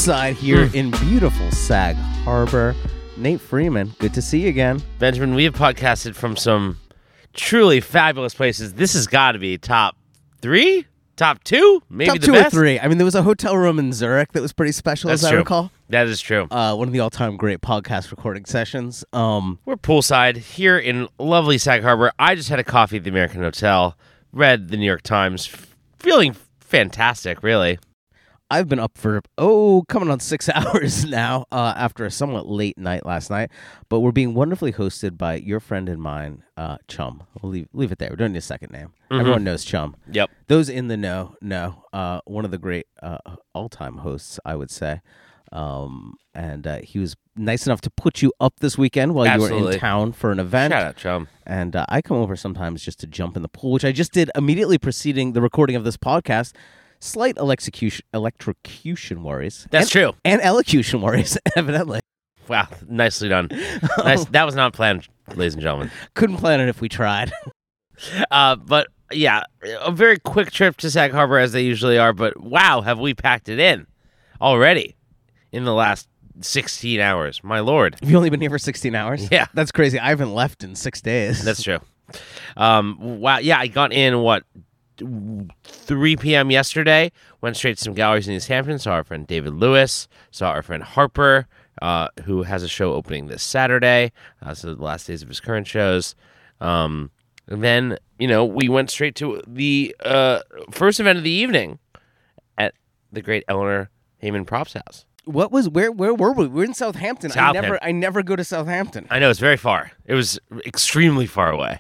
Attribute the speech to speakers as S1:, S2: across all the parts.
S1: poolside here in beautiful Sag Harbor. Nate Freeman, good to see you again.
S2: Benjamin, we have podcasted from some truly fabulous places. This has got to be top 3? Top 2? Maybe
S1: top
S2: the
S1: 2
S2: best?
S1: or 3. I mean, there was a hotel room in Zurich that was pretty special,
S2: That's
S1: as
S2: true.
S1: I recall.
S2: That is true.
S1: One of the all-time great podcast recording sessions.
S2: We're poolside here in lovely Sag Harbor. I just had a coffee at the American Hotel, read the New York Times, feeling fantastic, really.
S1: I've been up for, coming on 6 hours now after a somewhat late night last night. But we're being wonderfully hosted by your friend and mine, Chum. We'll leave it there. We don't need a second name.
S2: Mm-hmm.
S1: Everyone knows Chum.
S2: Yep.
S1: Those in the know. One of the great all-time hosts, I would say. And he was nice enough to put you up this weekend while you were in town for an event.
S2: Shout out, Chum.
S1: And I come over sometimes just to jump in the pool, which I just did immediately preceding the recording of this podcast. Slight electrocution worries.
S2: That's true.
S1: And elocution worries, evidently.
S2: Wow, nicely done. Nice. That was not planned, ladies and gentlemen.
S1: Couldn't plan it if we tried.
S2: But yeah, a very quick trip to Sag Harbor as they usually are. But wow, have we packed it in already in the last 16 hours? My Lord.
S1: Have you only been here for 16 hours?
S2: Yeah.
S1: That's crazy. I haven't left in 6 days.
S2: That's true. Wow. Yeah, I got in, 3 p.m. yesterday, went straight to some galleries in East Hampton, saw our friend David Lewis, saw our friend Harper, who has a show opening this Saturday, so the last days of his current shows. And then, we went straight to the first event of the evening at the great Eleanor Heyman Props House.
S1: Where were we? We're in Southampton.
S2: Southampton.
S1: I never go to Southampton.
S2: I know, it's very far. It was extremely far away.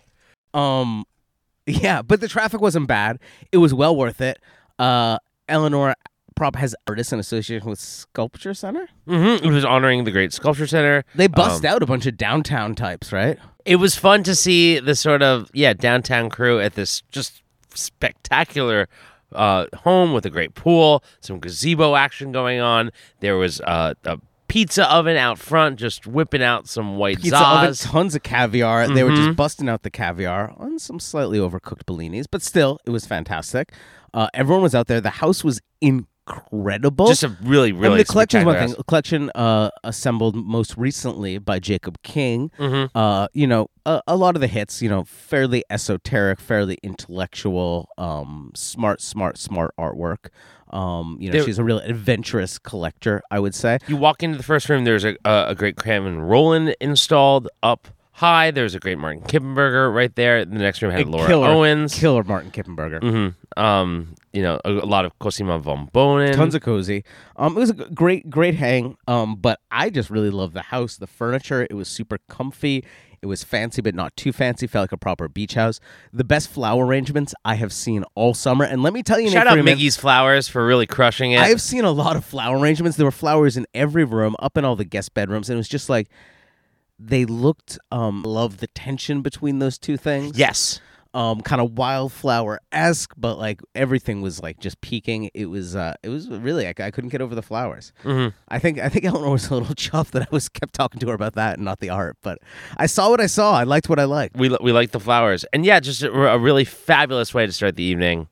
S1: Yeah, but the traffic wasn't bad. It was well worth it. Eleanor Prop has artists in association with Sculpture Center.
S2: Mm-hmm. It was honoring the great Sculpture Center.
S1: They bust out a bunch of downtown types, right?
S2: It was fun to see the sort of, downtown crew at this just spectacular home with a great pool, some gazebo action going on. There was a pizza oven out front, just whipping out some white
S1: pizza oven,
S2: Zaz.
S1: tons of caviar. Mm-hmm. They were just busting out the caviar on some slightly overcooked bellinis, but still, it was fantastic. Everyone was out there. The house was incredible.
S2: Just a really, really
S1: the collection's one
S2: spectacular
S1: thing. A collection assembled most recently by Jacob King.
S2: Mm-hmm.
S1: A lot of the hits, fairly esoteric, fairly intellectual, smart artwork. She's a real adventurous collector, I would say.
S2: You walk into the first room, there's a great Craven Roland installed up high. There's a great Martin Kippenberger right there. The next room had Laura Owens.
S1: Killer Martin Kippenberger.
S2: Mm-hmm. A lot of Cosima von Bohnen.
S1: Tons of cozy. It was a great hang. But I just really loved the house, the furniture. It was super comfy. It was fancy, but not too fancy. Felt like a proper beach house. The best flower arrangements I have seen all summer. And let me tell you,
S2: shout out Miggy's Flowers for really crushing it.
S1: I have seen a lot of flower arrangements. There were flowers in every room, up in all the guest bedrooms. And it was just like, they looked, love the tension between those two things.
S2: Yes.
S1: Kind of wildflower-esque, but like everything was like just peaking. It was really, I couldn't get over the flowers.
S2: Mm-hmm.
S1: I think Eleanor was a little chuffed that I kept talking to her about that and not the art. But I saw what I saw. I liked what I liked.
S2: We liked the flowers, and just a really fabulous way to start the evening.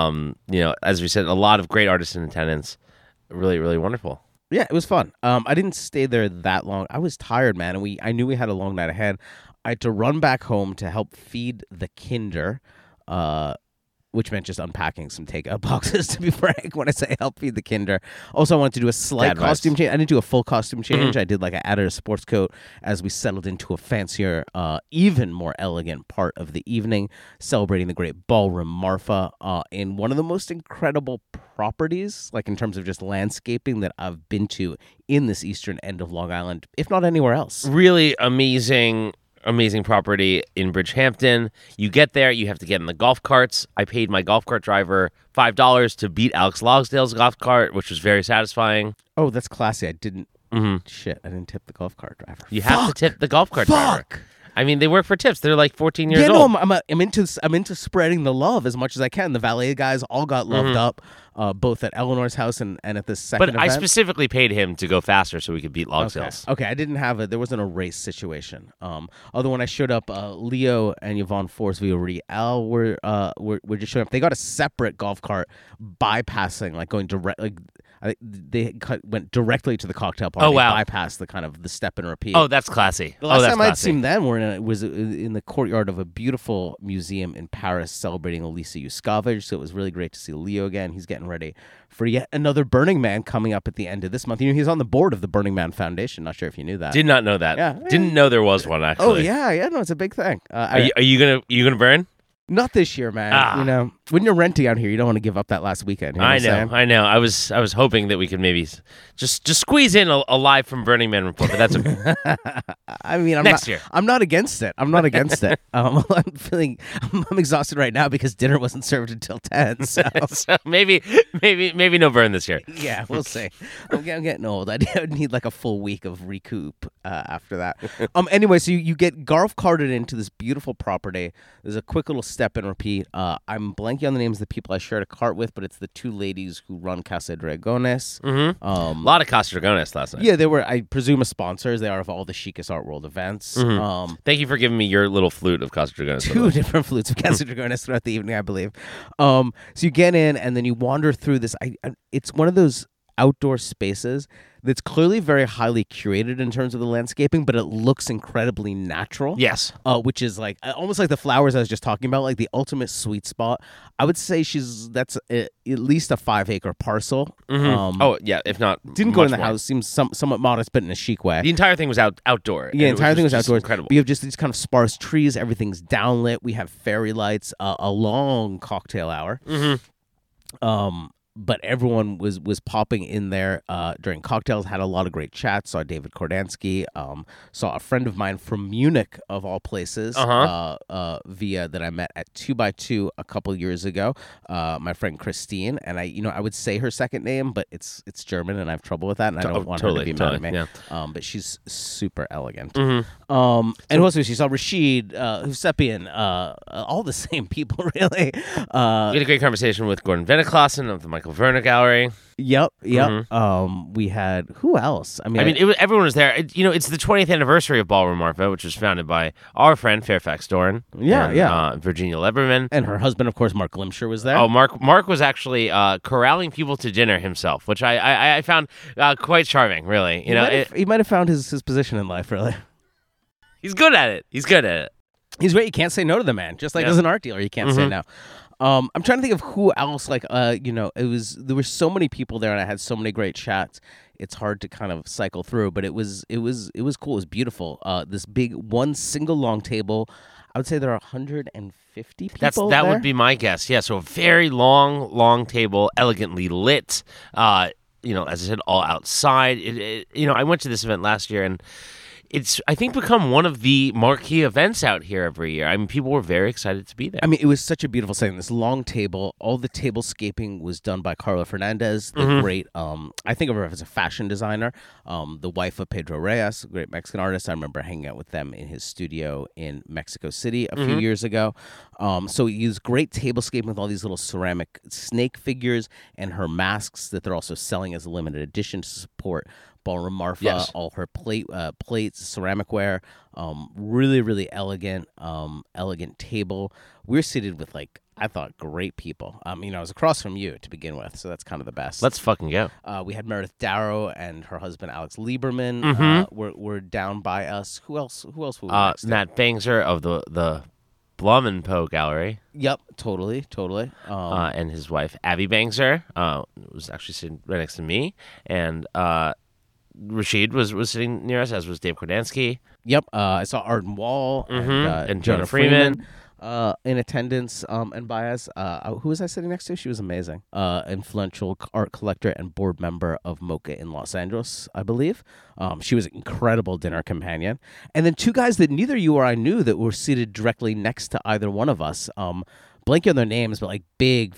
S2: As we said, a lot of great artists in attendance. Really, really wonderful.
S1: Yeah, it was fun. I didn't stay there that long. I was tired, man, and I knew we had a long night ahead. I had to run back home to help feed the kinder, which meant just unpacking some takeout boxes, to be frank, when I say help feed the kinder. Also, I wanted to do a slight costume change. I didn't do a full costume change. Mm-hmm. I added a sports coat as we settled into a fancier, even more elegant part of the evening, celebrating the great Ballroom Marfa in one of the most incredible properties, like in terms of just landscaping, that I've been to in this eastern end of Long Island, if not anywhere else.
S2: Really amazing property in Bridgehampton. You get there, you have to get in the golf carts. I paid my golf cart driver $5 to beat Alex Logsdale's golf cart, which was very satisfying.
S1: Oh, that's classy. I didn't.
S2: Mm-hmm.
S1: Shit, I didn't tip the golf cart driver.
S2: You have to tip the golf cart driver. I mean, they work for tips. They're like 14 years
S1: old.
S2: Yeah,
S1: no, I'm into spreading the love as much as I can. The valet guys all got loved up, both at Eleanor's house and at this second event.
S2: But I specifically paid him to go faster so we could beat Logsdale's.
S1: Okay, I didn't have there wasn't a race situation. Although when I showed up, Leo and Yvonne Force via Real were just showing up. They got a separate golf cart bypassing, like going direct. Like went directly to the cocktail party.
S2: Oh, wow.
S1: Bypassed the kind of the step and repeat.
S2: Oh, that's classy.
S1: The last
S2: that's
S1: time I'd
S2: classy.
S1: seen them was in the courtyard of a beautiful museum in Paris celebrating Elisa Yuskovich. So it was really great to see Leo again. He's getting ready for yet another Burning Man coming up at the end of this month. He's on the board of the Burning Man Foundation. Not sure if you knew that.
S2: Did not know that.
S1: Yeah.
S2: Didn't know there was one, actually.
S1: Oh yeah, no, it's a big thing.
S2: Are you gonna burn?
S1: Not this year, man. When you're renting out here, you don't want to give up that last weekend. You know what I'm saying?
S2: I know. I was hoping that we could maybe just squeeze in a live from Burning Man report, but that's okay.
S1: I mean,
S2: Next year.
S1: I'm not against it. I'm exhausted right now because dinner wasn't served until 10. So,
S2: So maybe no burn this year.
S1: yeah, we'll see. I'm getting old. I need like a full week of recoup after that. Anyway, so you get Garth carted into this beautiful property. There's a quick little step and repeat. I'm blanking on the names of the people I shared a cart with, but it's the two ladies who run Casa Dragones.
S2: Mm-hmm. A lot of Casa Dragones last night.
S1: Yeah, they were, I presume, sponsors. They are of all the chicest art world events.
S2: Mm-hmm. Thank you for giving me your little flute of Casa Dragones.
S1: Two different flutes of Casa Dragones throughout the evening, I believe. So you get in and then you wander through this. It's one of those outdoor spaces that's clearly very highly curated in terms of the landscaping, but it looks incredibly natural.
S2: Yes.
S1: Which is like almost like the flowers I was just talking about, like the ultimate sweet spot. I would say that's at least a 5-acre parcel.
S2: Oh yeah, if not,
S1: Didn't go in the
S2: more.
S1: house. Seems somewhat modest, but in a chic way.
S2: The entire thing was outdoor.
S1: Yeah, the entire thing was
S2: just
S1: outdoors.
S2: Incredible.
S1: We have just these kind of sparse trees. Everything's downlit. We have fairy lights. A long cocktail hour. But everyone was popping in there during cocktails, had a lot of great chats, saw David Kordansky, saw a friend of mine from Munich, of all places, via that I met at 2x2 a couple years ago, my friend Christine. And I would say her second name, but it's German and I have trouble with that, and I don't want her to be mad at me.
S2: Yeah.
S1: But she's super elegant. And who else was she? Saw Rashid, Hussepian, all the same people, really.
S2: We had a great conversation with Gordon Veneklassen of the Michael Verner Gallery.
S1: Yep. We had who else?
S2: Everyone was there. It's the 20th anniversary of Ballroom Marfa, which was founded by our friend Fairfax Doran. Virginia Leberman.
S1: And her husband, of course, Mark Glimsher, was there.
S2: Oh, Mark was actually corralling people to dinner himself, which I found quite charming, really.
S1: He might have found his position in life, really.
S2: He's good at it. He's
S1: great. You can't say no to the man. Just like as an art dealer, you can't say no. I'm trying to think of who else. There were so many people there, and I had so many great chats. It's hard to kind of cycle through, but it was cool. It was beautiful. This big one single long table. I would say there are 150 people.
S2: That
S1: there.
S2: would be my guess. Yeah, so a very long table, elegantly lit. As I said, all outside. I went to this event last year, and it's, I think, become one of the marquee events out here every year. I mean, people were very excited to be there.
S1: I mean, it was such a beautiful setting. This long table, all the tablescaping was done by Carla Fernandez, the great, I think of her as a fashion designer, the wife of Pedro Reyes, a great Mexican artist. I remember hanging out with them in his studio in Mexico City a few years ago. So he used great tablescaping with all these little ceramic snake figures and her masks that they're also selling as a limited edition to support Ballroom Marfa.
S2: Yes.
S1: All her plates, ceramicware, really, really elegant table. We're seated with, I thought, great people. I was across from you to begin with, so that's kind of the best.
S2: Let's fucking go.
S1: We had Meredith Darrow and her husband Alex Lieberman were down by us. Who else? Were we next to?
S2: Matt Bangser of the Blumenpoe Gallery.
S1: Yep, totally.
S2: And his wife Abby Bangser was actually sitting right next to me, and Rashid was sitting near us, as was Dave Kordansky.
S1: Yep, I saw Arden Wall
S2: and Jonah Freeman.
S1: In attendance and by us. Who was I sitting next to? She was amazing. Influential art collector and board member of MoCA in Los Angeles, I believe. She was an incredible dinner companion. And then two guys that neither you or I knew that were seated directly next to either one of us. Blanking on their names, but big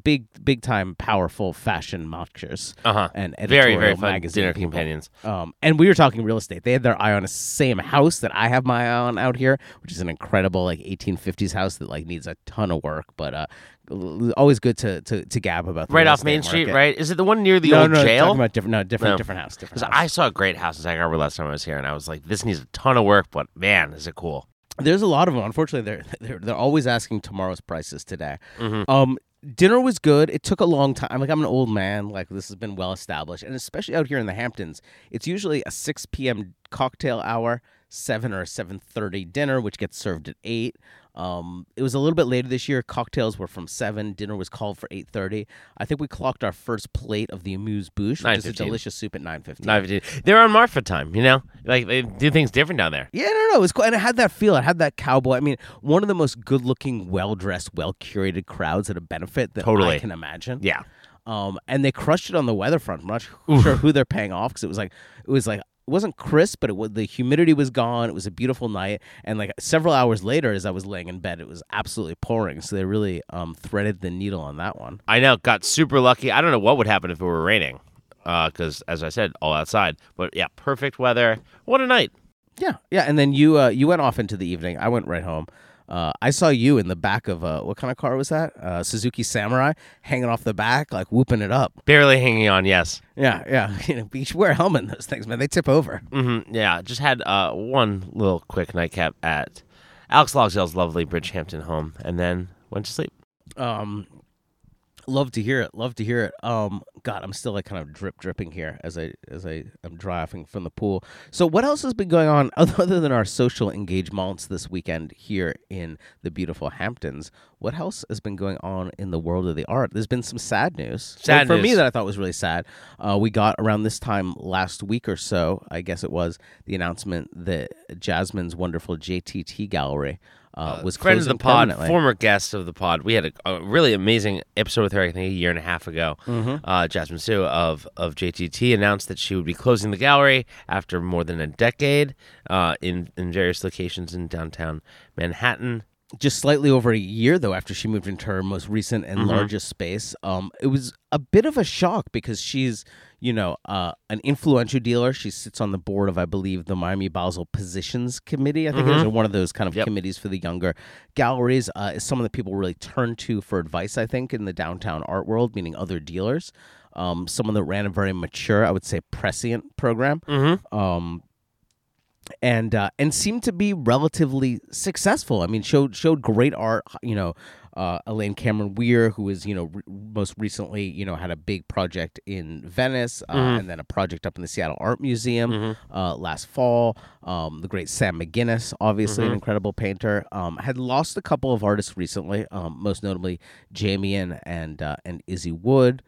S1: time, powerful fashion marketers and editorial
S2: very fun
S1: magazine
S2: dinner
S1: people.
S2: companions.
S1: And we were talking real estate. They had their eye on the same house that I have my eye on out here, which is an incredible 1850s house that needs a ton of work, but always good to gab about. The
S2: Right
S1: real
S2: off Main
S1: estate
S2: Street,
S1: market.
S2: right? Is it the one near the old jail?
S1: Talking about different house.
S2: Because I saw a great house in Sag Harbor last time I was here, and I was like, this needs a ton of work, but man, is it cool.
S1: There's a lot of them. Unfortunately, they're always asking tomorrow's prices today. Dinner was good. It took a long time. Like, I'm an old man. Like, this has been well established, and especially out here in the Hamptons, it's usually a 6 p.m. cocktail hour, 7 or 7:30 dinner, which gets served at 8. It was a little bit later this year. Cocktails were from 7. Dinner was called for 8:30. I think we clocked our first plate of the amuse-bouche, which is a
S2: 9:15.
S1: delicious soup at 9:15.
S2: 9:15. They're on Marfa time, you know? Like, they do things different down there.
S1: Yeah, no, it was cool, and it had that feel. It had that cowboy. I mean, one of the most good-looking, well-dressed, well-curated crowds at a benefit that
S2: Totally.
S1: I can imagine.
S2: Yeah.
S1: And they crushed it on the weather front. I'm not sure who they're paying off because it wasn't crisp, but the humidity was gone. It was a beautiful night, and like several hours later, as I was laying in bed, it was absolutely pouring. So they really threaded the needle on that one.
S2: I know, got super lucky. I don't know what would happen if it were raining, because as I said, all outside. But yeah, perfect weather. What a night!
S1: Yeah. And then you went off into the evening. I went right home. I saw you in the back of what kind of car was that? Suzuki Samurai, hanging off the back, like whooping it up.
S2: Barely hanging on. Yes.
S1: Yeah. You should wear a helmet in those things, man. They tip over.
S2: Yeah. Just had one little quick nightcap at Alex Logsdale's lovely Bridgehampton home, and then went to sleep.
S1: Love to hear it. God, I'm still like kind of dripping here as I am driving from the pool. So what else has been going on other than our social engagements this weekend here in the beautiful Hamptons? What else has been going on in the world of the art? There's been some sad news.
S2: Sad
S1: for
S2: news.
S1: me that I thought was really sad. We got around this time last week or so, I guess it was, the announcement that Jasmine's wonderful JTT gallery was
S2: Friend of
S1: closing
S2: the pod,
S1: permanently.
S2: former guest of the pod. We had a really amazing episode with her, I think, a year and a half ago. Jasmine Sue of JTT announced that she would be closing the gallery after more than a decade in various locations in downtown Manhattan.
S1: Just slightly over a year, though, after she moved into her most recent and largest space. It was a bit of a shock because she's, an influential dealer. She sits on the board of, I believe, the Miami Basel Positions Committee. I think it is one of those kind of committees for the younger galleries. Is someone that people really turn to for advice, I think, in the downtown art world, meaning other dealers. Someone that ran a very mature, I would say, prescient program. And seemed to be relatively successful. I mean, showed great art. Elaine Cameron Weir, who is most recently had a big project in Venice, and then a project up in the Seattle Art Museum last fall. The great Sam McGinnis, obviously an incredible painter, had lost a couple of artists recently, most notably Jamian and Izzy Wood.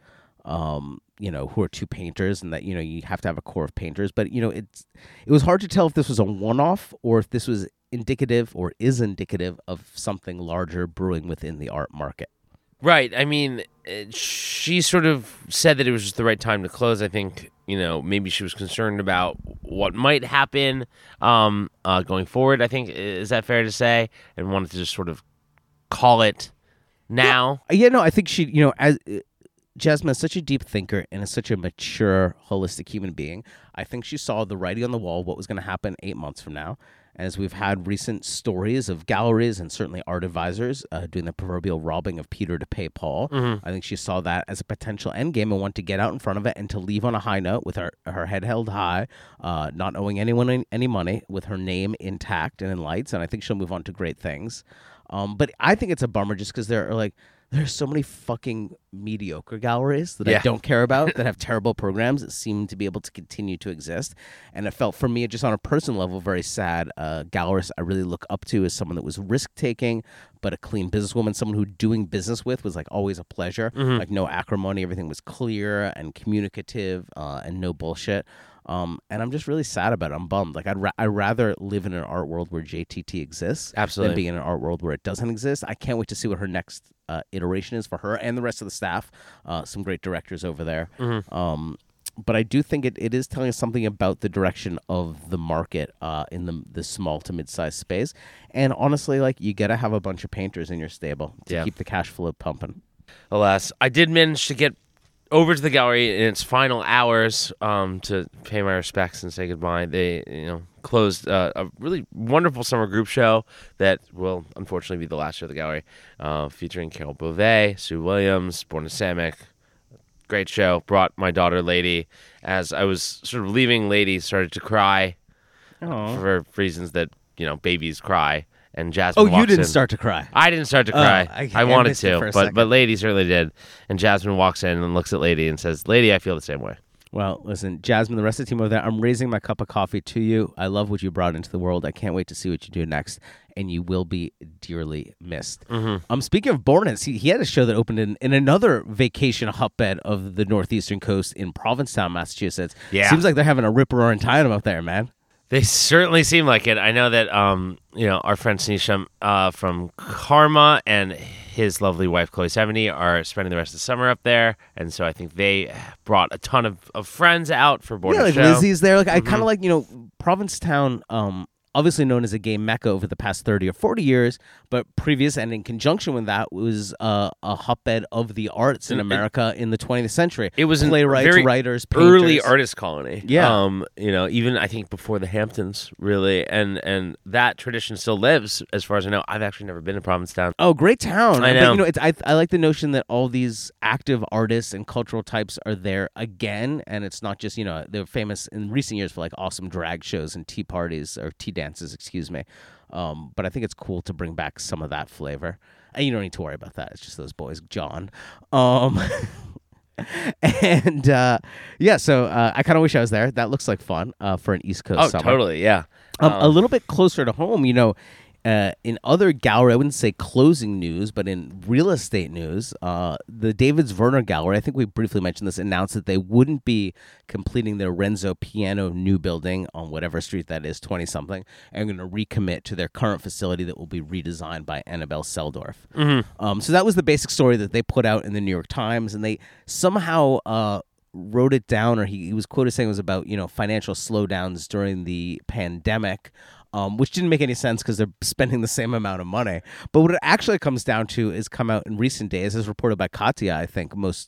S1: Who are two painters, and that you have to have a core of painters. But it was hard to tell if this was a one-off or if this was indicative or is indicative of something larger brewing within the art market.
S2: Right. I mean, she sort of said that it was just the right time to close. I think maybe she was concerned about what might happen going forward. I think, is that fair to say? And wanted to just sort of call it now.
S1: Yeah. No, I think she as Jasmine is such a deep thinker and is such a mature, holistic human being. I think she saw the writing on the wall, what was going to happen 8 months from now. As we've had recent stories of galleries and certainly art advisors doing the proverbial robbing of Peter to pay Paul, I think she saw that as a potential endgame and wanted to get out in front of it and to leave on a high note with her head held high, not owing anyone any money, with her name intact and in lights. And I think she'll move on to great things. But I think it's a bummer just because there's so many fucking mediocre galleries that I don't care about that have terrible programs that seem to be able to continue to exist. And it felt, for me, just on a personal level, very sad. Gallerist I really look up to as someone that was risk-taking, but a clean businesswoman, someone who doing business with was like always a pleasure. Like no acrimony, everything was clear and communicative and no bullshit. And I'm just really sad about it. I'm bummed. Like I'd rather live in an art world where JTT exists than be in an art world where it doesn't exist. I can't wait to see what her next iteration is for her and the rest of the staff. Some great directors over there. But I do think it is telling us something about the direction of the market in the small to mid-sized space. And honestly, like, you got to have a bunch of painters in your stable to keep the cash flow pumping.
S2: Alas, I did manage to get over to the gallery in its final hours to pay my respects and say goodbye. They, closed a really wonderful summer group show that will unfortunately be the last show of the gallery, featuring Carol Beauvais, Sue Williams, Borna Samick. Great show. Brought my daughter, Lady. As I was sort of leaving, Lady started to cry for reasons that, babies cry. and Jasmine
S1: Oh,
S2: walks
S1: you didn't
S2: in.
S1: start to cry.
S2: I didn't start to cry.
S1: I
S2: wanted
S1: missed it for
S2: to,
S1: a
S2: but
S1: second.
S2: Lady certainly did. And Jasmine walks in and looks at Lady and says, "Lady, I feel the same way."
S1: Well, listen, Jasmine, the rest of the team over there, I'm raising my cup of coffee to you. I love what you brought into the world. I can't wait to see what you do next, and you will be dearly missed. Speaking of Bornes, he had a show that opened in another vacation hotbed of the northeastern coast in Provincetown, Massachusetts.
S2: Yeah.
S1: Seems like they're having a rip-roaring time up there, man.
S2: They certainly seem like it. I know that our friend Snisham from Karma and his lovely wife Chloe 70 are spending the rest of the summer up there, and so I think they brought a ton of friends out for Border
S1: Yeah, like
S2: Show.
S1: Lizzie's there. Like I kind of like, Provincetown, obviously known as a gay mecca over the past 30 or 40 years, but previous and in conjunction with that was a hotbed of the arts in America in the 20th century.
S2: It was
S1: playwrights,
S2: very
S1: writers, painters.
S2: early artist colony.
S1: Yeah.
S2: Even I think before the Hamptons, really, and that tradition still lives, as far as I know. I've actually never been to Provincetown.
S1: Oh, great town!
S2: I know.
S1: But, I like the notion that all these active artists and cultural types are there again, and it's not just they're famous in recent years for like awesome drag shows and tea parties or tea dances, excuse me. But I think it's cool to bring back some of that flavor. And you don't need to worry about that. It's just those boys, John. And so I kind of wish I was there. That looks like fun for an East Coast summer.
S2: Totally, yeah.
S1: A little bit closer to home, in other gallery, I wouldn't say closing news, but in real estate news, the Davids Werner Gallery, I think we briefly mentioned this, announced that they wouldn't be completing their Renzo Piano new building on whatever street that is, 20-something, and going to recommit to their current facility that will be redesigned by Annabelle Seldorf. So that was the basic story that they put out in the New York Times, and they somehow wrote it down, or he was quoted saying it was about financial slowdowns during the pandemic, which didn't make any sense because they're spending the same amount of money. But what it actually comes down to is come out in recent days, as reported by Katya, I think most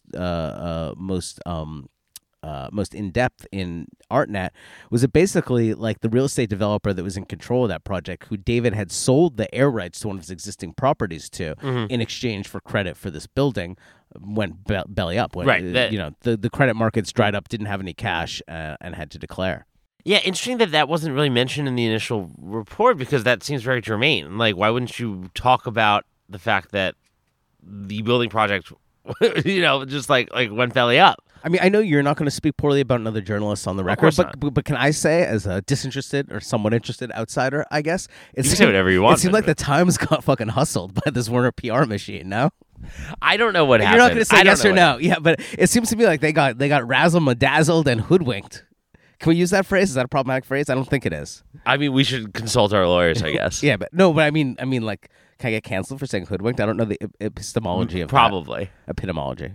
S1: in depth in ArtNet, was it basically like the real estate developer that was in control of that project, who David had sold the air rights to one of his existing properties to in exchange for credit for this building, went belly up. When,
S2: Right.
S1: The credit markets dried up, didn't have any cash, and had to declare.
S2: Yeah, interesting that wasn't really mentioned in the initial report, because that seems very germane. Like, why wouldn't you talk about the fact that the building project, just like went belly up?
S1: I mean, I know you're not going to speak poorly about another journalist on the record,
S2: course
S1: but can I say, as a disinterested or somewhat interested outsider, I guess,
S2: You can say whatever you want,
S1: It seemed like
S2: Benjamin.
S1: the Times got fucking hustled by this Werner PR machine. No,
S2: I don't know what happened.
S1: you're not going to say
S2: I don't
S1: yes
S2: know
S1: or
S2: what
S1: no. Yeah, but it seems to me like they got razzle-madazzled and hoodwinked. Can we use that phrase? Is that a problematic phrase? I don't think it is.
S2: I mean, we should consult our lawyers, I guess.
S1: Yeah, but I mean, like, can I get canceled for saying hoodwinked? I don't know the epistemology of
S2: Probably.
S1: that. Epistemology.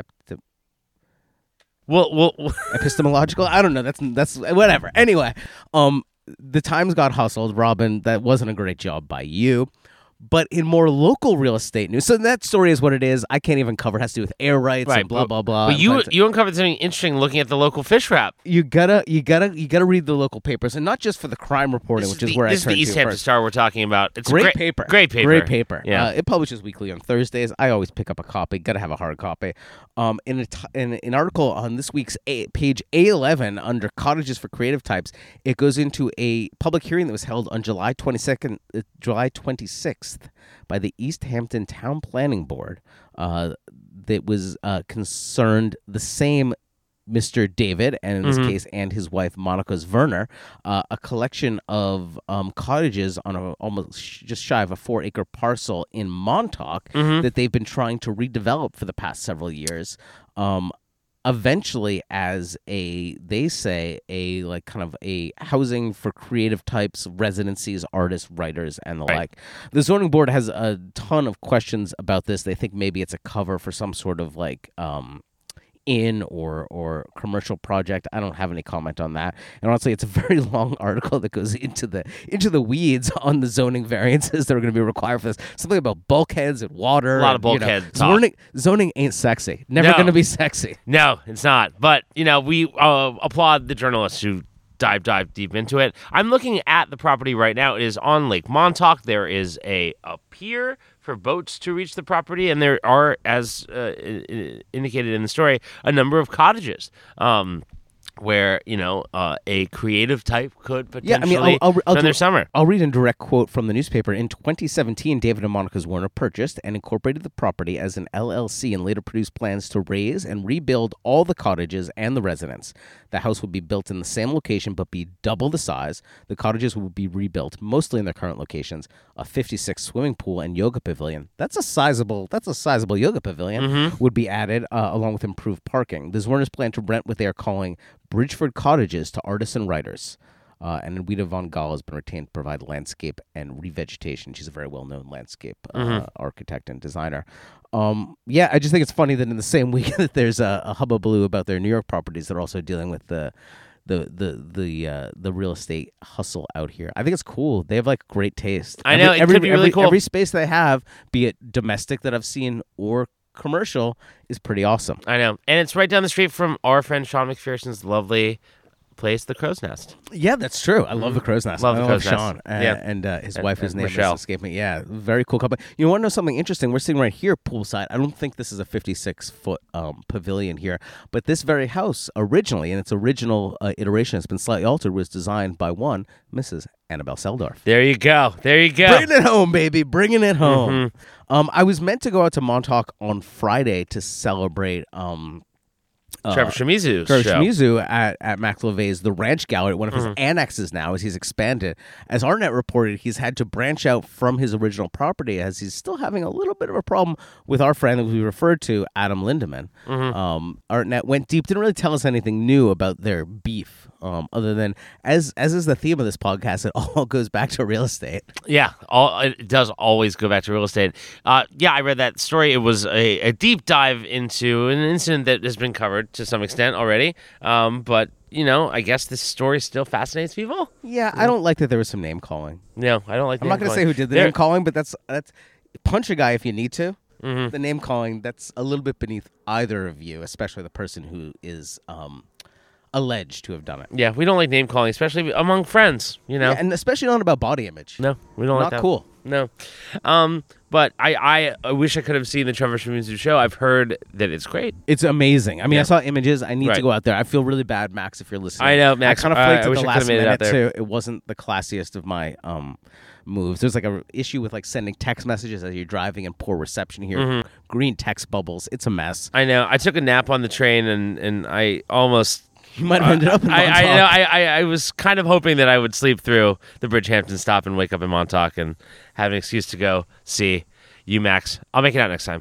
S2: Well,
S1: Epistemological? I don't know. That's whatever. Anyway, the Times got hustled. Robin, that wasn't a great job by you. But in more local real estate news, so that story is what it is. I can't even cover. It has to do with air rights and blah blah blah.
S2: But you uncovered something interesting looking at the local fish wrap.
S1: You gotta read the local papers, and not just for the crime reporting, which is where I
S2: this is
S1: turn
S2: the East
S1: to
S2: Hampton
S1: first.
S2: Star we're talking about. It's
S1: Great
S2: a
S1: paper.
S2: Great paper.
S1: Great paper.
S2: Yeah.
S1: It publishes weekly on Thursdays. I always pick up a copy. Got to have a hard copy. In an article on this week's page A11 under Cottages for Creative Types, it goes into a public hearing that was held on July 26th by the East Hampton Town Planning Board that was concerned the same Mr. David, and in this case, and his wife Monica Werner, a collection of cottages on almost just shy of a 4-acre parcel in Montauk that they've been trying to redevelop for the past several years. Eventually, as they say, a like kind of a housing for creative types, residencies, artists, writers, and the like. The zoning board has a ton of questions about this. They think maybe it's a cover for some sort of like inn or commercial project. I don't have any comment on that. And honestly, it's a very long article that goes into the weeds on the zoning variances that are going to be required for this. Something about bulkheads and water.
S2: A lot of bulkhead talk.
S1: Zoning ain't sexy. Never
S2: No.
S1: going to be sexy.
S2: No, it's not. But, we applaud the journalists who dive deep into it. I'm looking at the property right now. It is on Lake Montauk. There is a pier for boats to reach the property, and there are, as indicated in the story, a number of cottages. where a creative type could
S1: Yeah, I mean,
S2: potentially spend their summer.
S1: I'll read a direct quote from the newspaper. In 2017, David and Monica's Warner purchased and incorporated the property as an LLC and later produced plans to raise and rebuild all the cottages and the residents. The house would be built in the same location but be double the size. The cottages would be rebuilt, mostly in their current locations. A 56 swimming pool and yoga pavilion. That's a sizable yoga pavilion would be added, along with improved parking. The Warners plan to rent what they are calling Bridgeford Cottages to artists and writers. And Wida von Gaal has been retained to provide landscape and revegetation. She's a very well-known landscape architect and designer. Yeah, I just think it's funny that in the same week that there's a hullabaloo about their New York properties, they're also dealing with the real estate hustle out here. I think it's cool. They have like great taste.
S2: I know, it could be really cool.
S1: Every space they have, be it domestic that I've seen or commercial, is pretty awesome.
S2: I know. And it's right down the street from our friend Sean McPherson's lovely place, the Crow's Nest.
S1: Yeah, that's true. I love the Crow's Nest.
S2: Love the Crow's Nest.
S1: Sean and his wife, whose name
S2: Michelle.
S1: is escaping me. Yeah, very cool couple. You want to know something interesting? We're sitting right here poolside. I don't think this is a 56-foot pavilion here, but this very house originally, in its original iteration, has been slightly altered, was designed by one Mrs. Annabelle Seldorf.
S2: There you go.
S1: Bringing it home, baby. Bringing it home. I was meant to go out to Montauk on Friday to celebrate
S2: Trevor Shimizu's
S1: Trevor
S2: show.
S1: Shimizu at Max LeVay's The Ranch Gallery, one of his annexes now as he's expanded. As Artnet reported, he's had to branch out from his original property as he's still having a little bit of a problem with our friend that we referred to, Adam Lindemann. Artnet went deep, didn't really tell us anything new about their beef, other than, as is the theme of this podcast, it all goes back to real estate.
S2: Yeah, it does always go back to real estate. Yeah, I read that story. It was a deep dive into an incident that has been covered to some extent already. But, I guess this story still fascinates people.
S1: Yeah, I don't like that there was some name calling.
S2: No, I don't like
S1: I'm not going to say who did the name calling, but that's punch a guy if you need to. The name calling, that's a little bit beneath either of you, especially the person who is alleged to have done it.
S2: Yeah, we don't like name calling, especially among friends,
S1: Yeah, and especially not about body image.
S2: No, we don't like that.
S1: Not cool.
S2: No. But I wish I could have seen the Trevor Shimizu show. I've heard that it's great.
S1: It's amazing. I mean,
S2: Yeah.
S1: I saw images. I need
S2: Right.
S1: to go out there. I feel really bad, Max, if you're listening.
S2: I know, Max.
S1: I kind of flaked
S2: I
S1: at
S2: wish
S1: the
S2: I
S1: last
S2: could've made it out
S1: minute,
S2: there.
S1: too. It wasn't the classiest of my moves. There's like a issue with like sending text messages as you're driving and poor reception here. Green text bubbles. It's a mess.
S2: I know. I took a nap on the train and I almost...
S1: You might have ended up in Montauk.
S2: I was kind of hoping that I would sleep through the Bridgehampton stop and wake up in Montauk and have an excuse to go see you, Max. I'll make it out next time.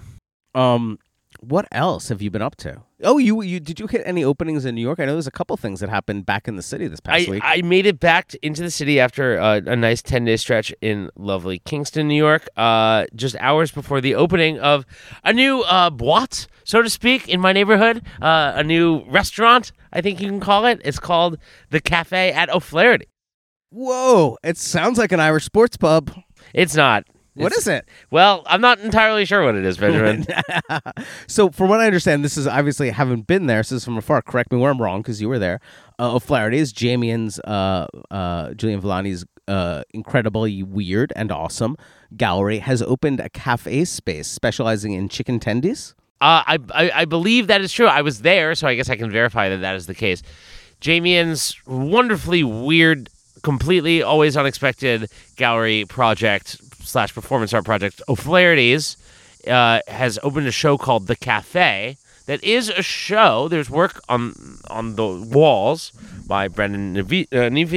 S1: What else have you been up to? Oh, you did you hit any openings in New York? I know there's a couple things that happened back in the city this past week.
S2: I made it back into the city after a nice 10-day stretch in lovely Kingston, New York, just hours before the opening of a new boîte, so to speak, in my neighborhood, a new restaurant, I think you can call it. It's called The Cafe at O'Flaherty.
S1: Whoa, it sounds like an Irish sports pub.
S2: It's not.
S1: What is it?
S2: Well, I'm not entirely sure what it is, Benjamin.
S1: So, from what I understand, this is obviously, I haven't been there, so this is from afar. Correct me where I'm wrong, because you were there. O'Flaherty is Jamien's, Julian Villani's incredibly weird and awesome gallery, has opened a cafe space specializing in chicken tendies.
S2: I believe that is true. I was there, so I guess I can verify that is the case. Jamien's wonderfully weird, completely always unexpected gallery project / performance art project, O'Flaherty's, has opened a show called The Cafe. That is a show. There's work on the walls by Brendan Neville.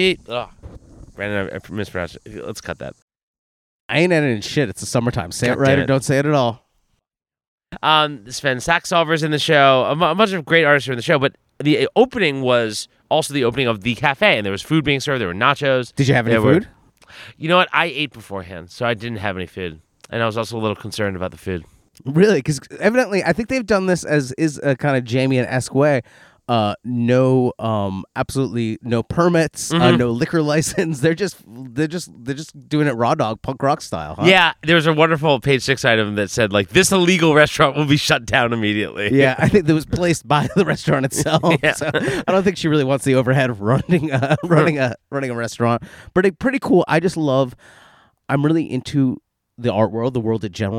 S2: Brendan, I mispronounced it. Let's cut that.
S1: I ain't editing shit. It's the summertime. Say
S2: God
S1: it right
S2: damn
S1: or
S2: it.
S1: don't say it at all.
S2: Sven Sacksolver's in the show. A bunch of great artists are in the show, but the opening was also the opening of The Cafe, and there was food being served. There were nachos.
S1: Did you have any food?
S2: You know what? I ate beforehand, so I didn't have any food. And I was also a little concerned about the food.
S1: Really? Because evidently, I think they've done this as is a kind of Jamie-esque way. Absolutely no permits, no liquor license. They're just doing it raw dog, punk rock style. Huh?
S2: Yeah, there was a wonderful page 6 item that said, like, this illegal restaurant will be shut down immediately.
S1: Yeah, I think that was placed by the restaurant itself.
S2: Yeah.
S1: So I don't think she really wants the overhead of running a restaurant. Pretty cool. I'm really into the art world, the world in general right now.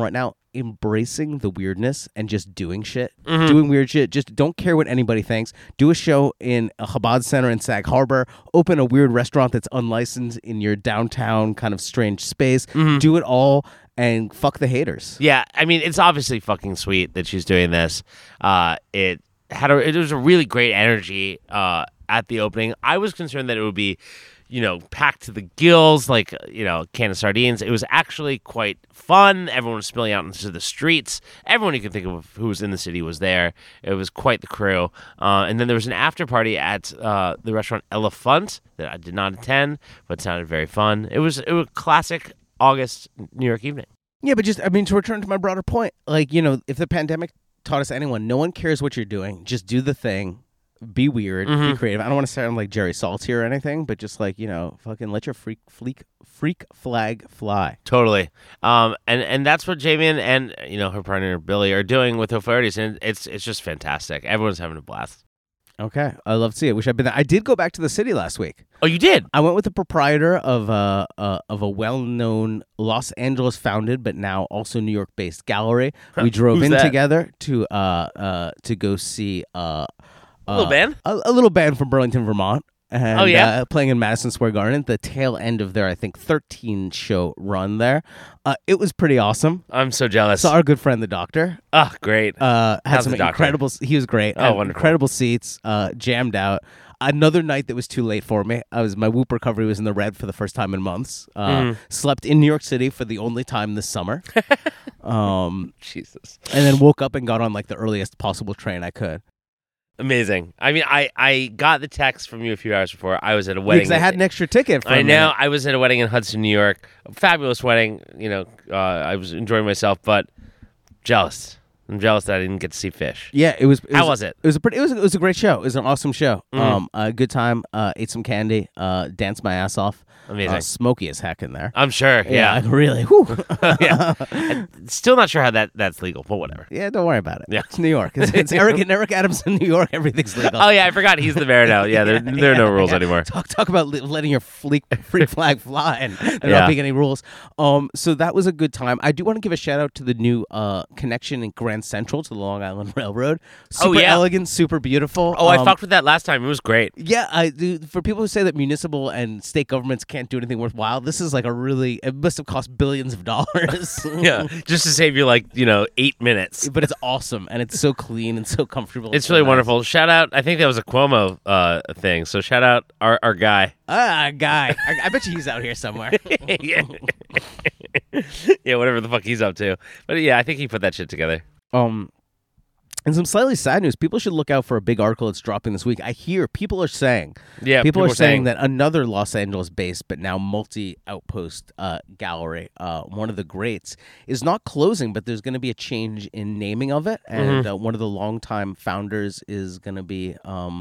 S1: embracing the weirdness and just doing shit, doing weird shit. Just don't care what anybody thinks. Do a show in a Chabad Center in Sag Harbor. Open a weird restaurant that's unlicensed in your downtown kind of strange space. Do it all and fuck the haters.
S2: Yeah, I mean, it's obviously fucking sweet that she's doing this. It was a really great energy at the opening. I was concerned that it would be, packed to the gills, like, a can of sardines. It was actually quite fun. Everyone was spilling out into the streets. Everyone you could think of who was in the city was there. It was quite the crew. And then there was an after party at the restaurant Elefant that I did not attend, but sounded very fun. It was a classic August New York evening.
S1: Yeah, but to return to my broader point, like, if the pandemic taught us anyone, no one cares what you're doing. Just do the thing. Be weird, be creative. I don't want to sound like Jerry Salty or anything, but just like, fucking let your freak flag fly.
S2: Totally. And that's what Jamie and her partner Billy are doing with O'Flaherty's, and it's just fantastic. Everyone's having a blast.
S1: Okay, I love to see it. Wish I'd been there. I did go back to the city last week.
S2: Oh, you did?
S1: I went with the proprietor of a well-known Los Angeles founded but now also New York based gallery. We drove in together to go see
S2: a little band?
S1: A little band from Burlington, Vermont. And,
S2: oh,
S1: playing in Madison Square Garden, the tail end of their, I think, 13-show run there. It was pretty awesome.
S2: I'm so jealous.
S1: Saw our good friend, the Doctor.
S2: Oh, great.
S1: Had
S2: How's
S1: some
S2: the Doctor?
S1: incredible... He was great.
S2: Oh, wonderful.
S1: Incredible seats, jammed out. Another night that was too late for me. My Whoop recovery was in the red for the first time in months. Slept in New York City for the only time this summer.
S2: Jesus.
S1: And then woke up and got on, like, the earliest possible train I could.
S2: Amazing. I mean, I got the text from you a few hours before. I was at a wedding.
S1: Because I had an extra ticket for
S2: I know. I was at a wedding in Hudson, New York. A fabulous wedding. I was enjoying myself, but jealous. I'm jealous that I didn't get to see Fish.
S1: Yeah, it was.
S2: How was it?
S1: It was a great show. It was an awesome show. A good time. Ate some candy. Danced my ass off.
S2: Amazing.
S1: Smoky as heck in there.
S2: I'm sure. Yeah.
S1: Really. Whew.
S2: Yeah. Still not sure how that's legal, but whatever.
S1: Yeah, don't worry about it.
S2: Yeah.
S1: It's New York. It's Eric Adams in New York. Everything's legal.
S2: Oh yeah, I forgot he's the mayor now. Yeah, there are no rules anymore.
S1: Talk about letting your freak flag fly and there not being any rules. So that was a good time. I do want to give a shout out to the new connection in Grand Central to the Long Island Railroad. Super elegant, super beautiful.
S2: Oh, I fucked with that last time. It was great.
S1: Yeah, I do. For people who say that municipal and state governments can't do anything worthwhile, this is like it must have cost billions of dollars.
S2: Yeah, just to save you 8 minutes.
S1: But it's awesome, and it's so clean and so comfortable.
S2: It's really wonderful. Shout out, I think that was a Cuomo thing, so shout out our guy.
S1: Guy. I bet you he's out here somewhere.
S2: Yeah. Yeah, whatever the fuck he's up to. But yeah, I think he put that shit together.
S1: And some slightly sad news. People should look out for a big article that's dropping this week. I hear people are saying, people are saying that another Los Angeles-based but now multi-outpost gallery, one of the greats, is not closing, but there's going to be a change in naming of it, and one of the longtime founders is going to be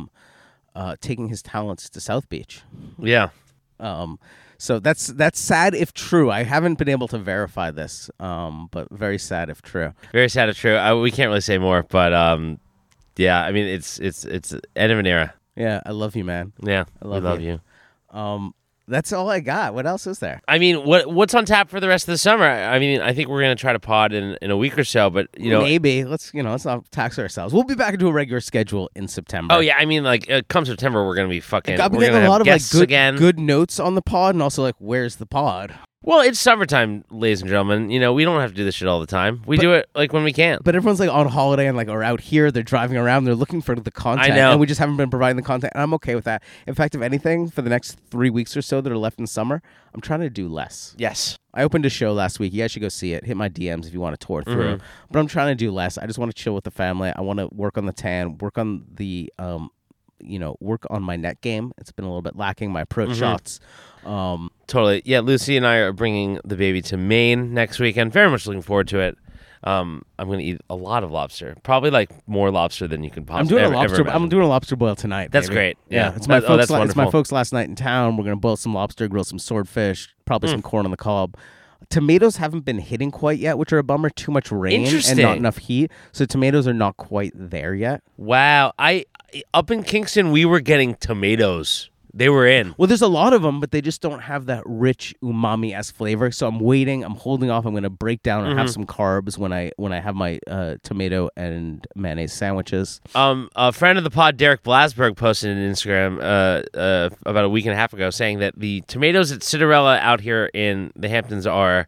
S1: taking his talents to South Beach.
S2: Yeah.
S1: So that's sad if true. I haven't been able to verify this, but very sad if true.
S2: Very sad if true. We can't really say more, but yeah, I mean it's end of an era.
S1: Yeah, I love you, man.
S2: Yeah,
S1: I love you. That's all I got. What else is there?
S2: I mean, what's on tap for the rest of the summer? I mean, I think we're gonna try to pod in a week or so, but
S1: maybe let's not tax ourselves. We'll be back into a regular schedule in September.
S2: Oh yeah, I mean, come September, we're gonna be fucking.
S1: I've been getting a lot of good notes on the pod, and also where's the pod?
S2: Well, it's summertime, ladies and gentlemen. We don't have to do this shit all the time. We do it when we can.
S1: But everyone's on holiday and or out here. They're driving around. They're looking for the content.
S2: I know.
S1: And we just haven't been providing the content. And I'm okay with that. In fact, if anything, for the next 3 weeks or so that are left in summer, I'm trying to do less.
S2: Yes.
S1: I opened a show last week. You guys should go see it. Hit my DMs if you want to tour through. But I'm trying to do less. I just want to chill with the family. I want to work on the tan, work on the work on my net game. It's been a little bit lacking. My approach shots.
S2: Totally. Yeah, Lucy and I are bringing the baby to Maine next weekend. Very much looking forward to it. I'm going to eat a lot of lobster. Probably more lobster than you can possibly ever imagine.
S1: I'm doing a lobster boil tonight.
S2: That's
S1: baby.
S2: Great. Yeah.
S1: It's my folks last night in town. We're going to boil some lobster, grill some swordfish, probably some corn on the cob. Tomatoes haven't been hitting quite yet, which are a bummer. Too much rain and not enough heat. So tomatoes are not quite there yet.
S2: Wow. Up in Kingston, we were getting tomatoes They were in.
S1: Well, there's a lot of them, but they just don't have that rich umami-esque flavor. So I'm waiting. I'm holding off. I'm going to break down and have some carbs when I have my tomato and mayonnaise sandwiches.
S2: A friend of the pod, Derek Blasberg, posted on Instagram about a week and a half ago saying that the tomatoes at Cinderella out here in the Hamptons are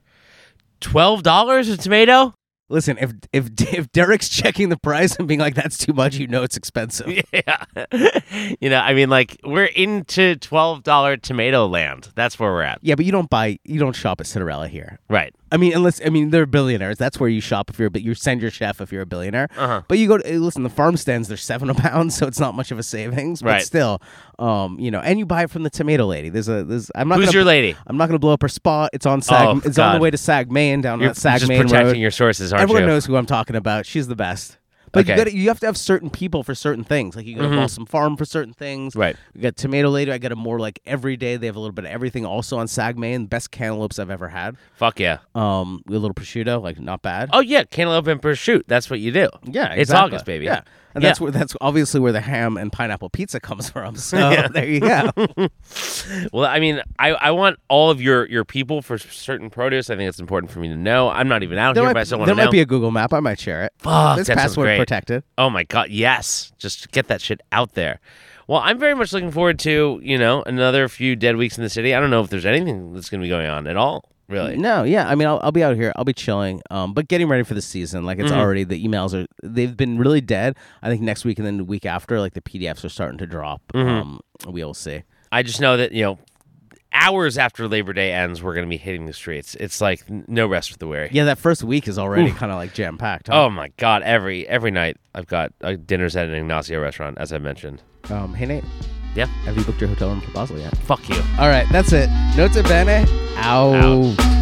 S2: $12 a tomato.
S1: Listen, if Derek's checking the price and being like, that's too much, you know it's expensive.
S2: Yeah. I mean, like, we're into $12 tomato land. That's where we're at.
S1: Yeah, but you don't shop at Cinderella here.
S2: Right.
S1: I mean, they're billionaires. That's where you shop you send your chef if you're a billionaire.
S2: Uh-huh.
S1: But you go to, listen, the farm stands, they're $7 a pound, so it's not much of a savings. But
S2: Right.
S1: still, and you buy it from the tomato lady.
S2: Who's your lady?
S1: I'm not going to blow up her spot. It's on Sag. It's on the way to Sag Main down
S2: You're
S1: that Sag
S2: just
S1: Main
S2: protecting
S1: Road.
S2: your sources, aren't
S1: Everyone
S2: you?
S1: knows who I'm talking about. She's the best. But
S2: Okay.
S1: you have to have certain people for certain things. Like you go to Balsam Farm for certain things.
S2: Right.
S1: You got Tomato Lady. I got a more like every day. They have a little bit of everything. Also on Sag Main, best cantaloupes I've ever had.
S2: Fuck yeah.
S1: A little prosciutto, like not bad.
S2: Oh, yeah. Cantaloupe and prosciutto. That's what you do.
S1: Yeah, exactly.
S2: It's August, baby.
S1: Yeah. And
S2: Yeah.
S1: that's obviously where the ham and pineapple pizza comes from. So there you go.
S2: Well, I mean, I want all of your people for certain produce. I think it's important for me to know. I'm not even out here, but I still want to
S1: there
S2: know.
S1: might be a Google map. I might share it.
S2: Fuck,
S1: It's
S2: that sounds
S1: password
S2: great.
S1: protected.
S2: Oh my God, yes. Just get that shit out there. Well, I'm very much looking forward to, another few dead weeks in the city. I don't know if there's anything that's going to be going on at all, really.
S1: No, yeah. I mean, I'll be out here. I'll be chilling. But getting ready for the season. Like it's already, the emails they've been really dead. I think next week and then the week after, like the PDFs are starting to drop. We will see.
S2: I just know that, hours after Labor Day ends, we're going to be hitting the streets. It's like no rest for the weary.
S1: Yeah, that first week is already kind of like jam packed. Huh?
S2: Oh my God, every night I've got dinners at an Ignacio restaurant, as I mentioned.
S1: Hey Nate.
S2: Yeah.
S1: Have you booked your hotel room for Basel yet?
S2: Fuck you.
S1: All right, that's it. Note bene. Out.